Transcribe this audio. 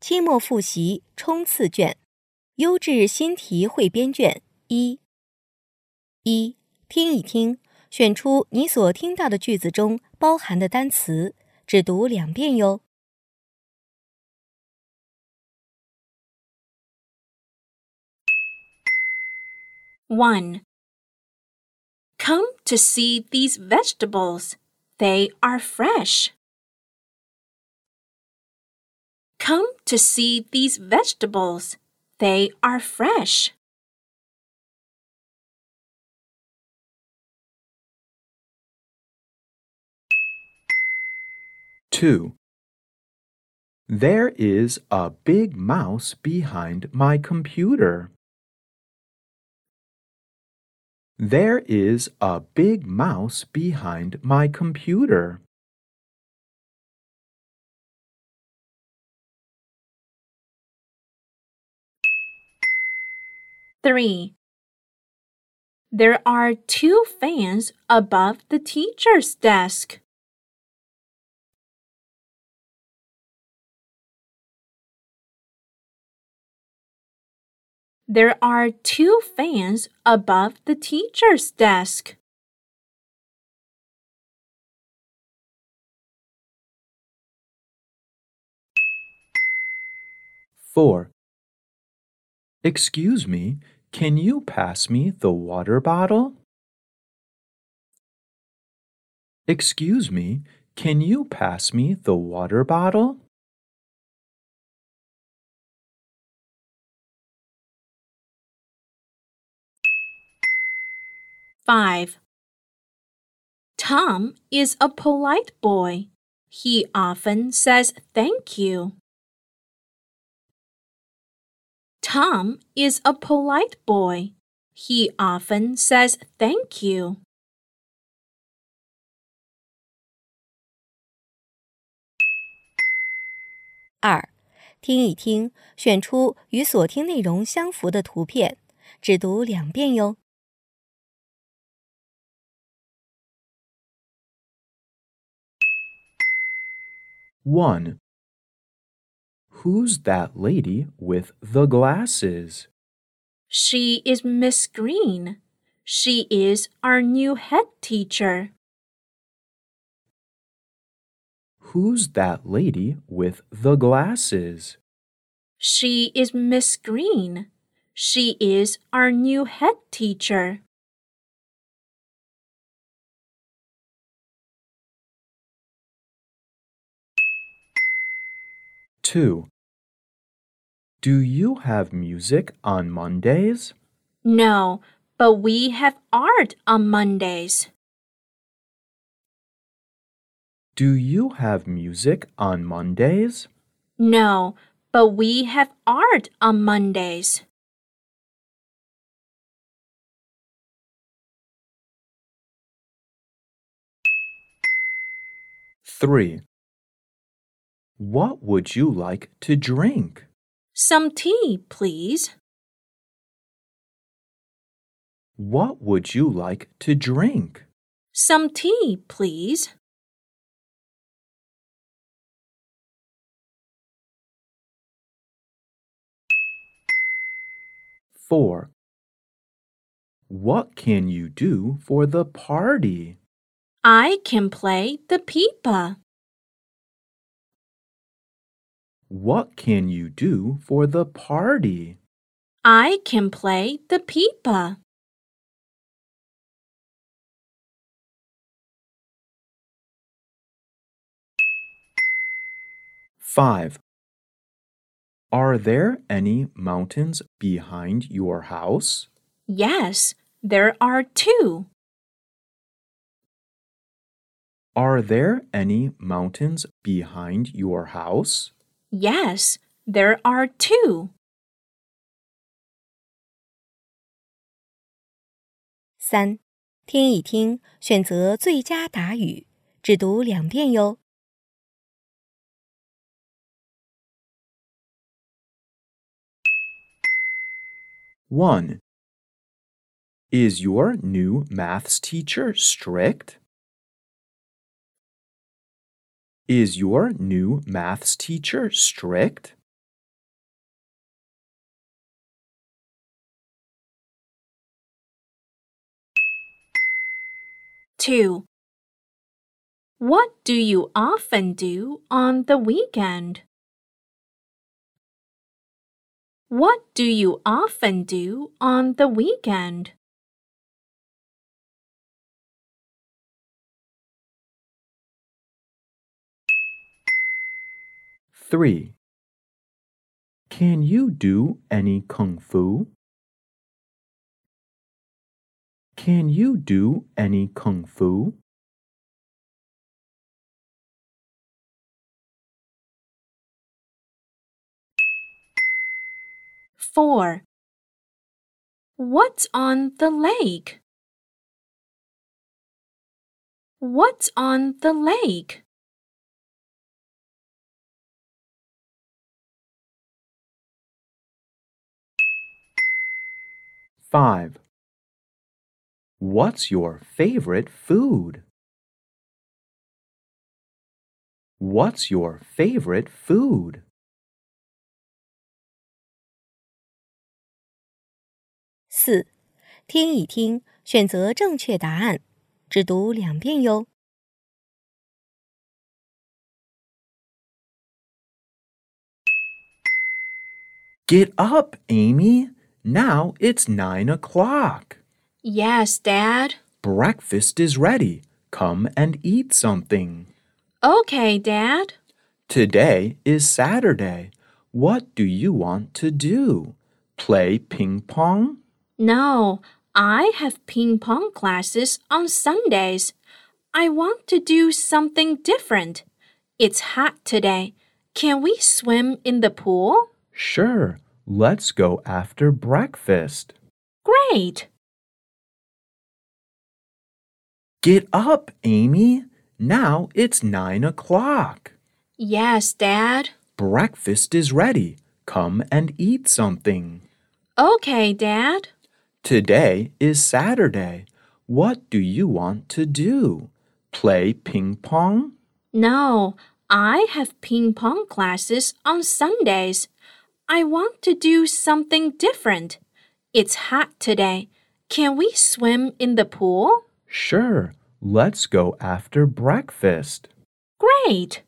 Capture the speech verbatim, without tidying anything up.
期末复习冲刺卷，优质新题汇编卷一。一、听一听，选出你所听到的句子中包含的单词，只读两遍哟。 one. Come to see these vegetables. They are fresh. Come to see these vegetables. They are fresh. two. There is a big mouse behind my computer. There is a big mouse behind my computer. three. There are two fans above the teacher's desk. There are two fans above the teacher's desk. four. Excuse me, can you pass me the water bottle? Excuse me, can you pass me the water bottle? five. Tom is a polite boy. He often says thank you. Tom is a polite boy. He often says thank you. 二、听一听，选出与所听内容相符的图片，只读两遍哟。 one. Who's that lady with the glasses? She is Miss Green. She is our new head teacher. Who's that lady with the glasses? She is Miss Green. She is our new head teacher. two. Do you have music on Mondays? No, but we have art on Mondays. Do you have music on Mondays? No, but we have art on Mondays. three. What would you like to drink? Some tea, please. What would you like to drink? Some tea, please. four. What can you do for the party? I can play the pipa. What can you do for the party? I can play the pipa. five. Are there any mountains behind your house? Yes, there are two. Are there any mountains behind your house? Yes, there are two. 三、听一听，选择最佳答语，只读两遍哟。 one. Is your new maths teacher strict? Is your new maths teacher strict? two. What do you often do on the weekend? What do you often do on the weekend? three. Can you do any kung fu? Can you do any kung fu? four. What's on the lake? What's on the lake? five. What's your favorite food? What's your favorite food? 四，听一听，选择正确答案，只读两遍哟。 Get up, Amy. Now it's nine o'clock. Yes, Dad. Breakfast is ready. Come and eat something. Okay, Dad. Today is Saturday. What do you want to do? Play ping pong? No, I have ping pong classes on Sundays. I want to do something different. It's hot today. Can we swim in the pool? Sure. Let's go after breakfast. Great. Get up, Amy. Now it's nine o'clock. Yes, Dad. Breakfast is ready. Come and eat something. Okay, Dad. Today is Saturday. What do you want to do? Play ping pong? No, I have ping pong classes on Sundays. I want to do something different. It's hot today. Can we swim in the pool? Sure. Let's go after breakfast. Great.